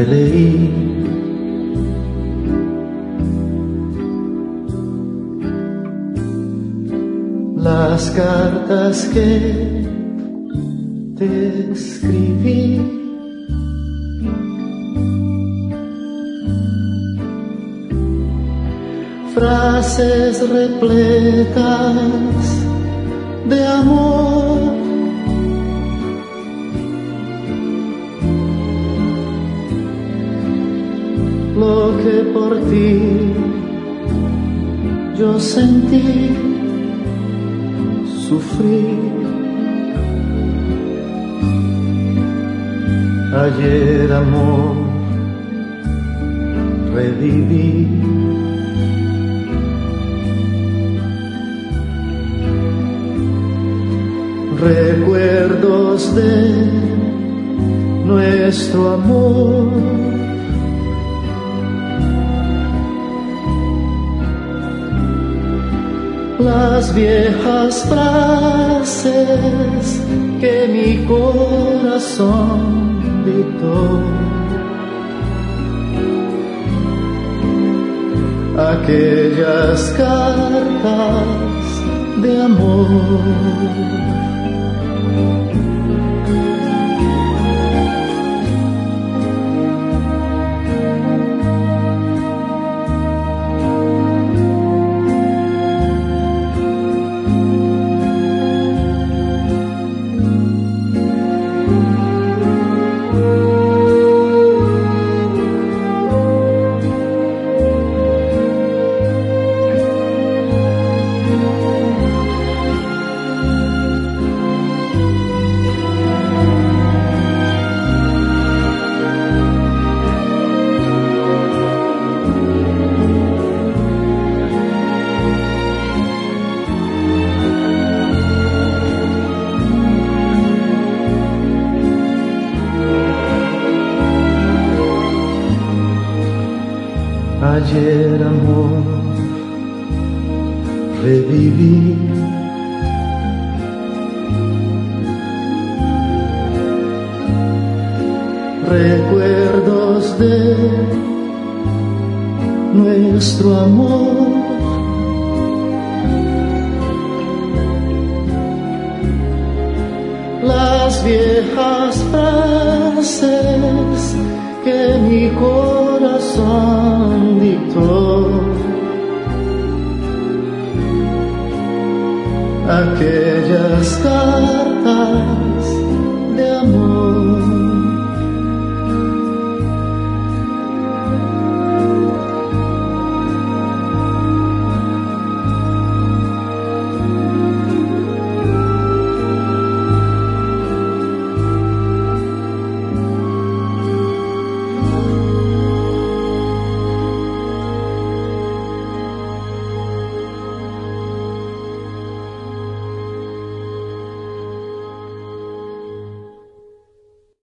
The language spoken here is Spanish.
releí. Las cartas que te escribí, frases repletas de amor, lo que por ti yo sentí, sufrí. Ayer, amor, reviví. Recuerdos de nuestro amor, las viejas frases que mi corazón dictó, aquellas cartas de amor. Ayer, amor, reviví. Recuerdos de nuestro amor, las viejas frases que mi corazón dictó, aquellas cartas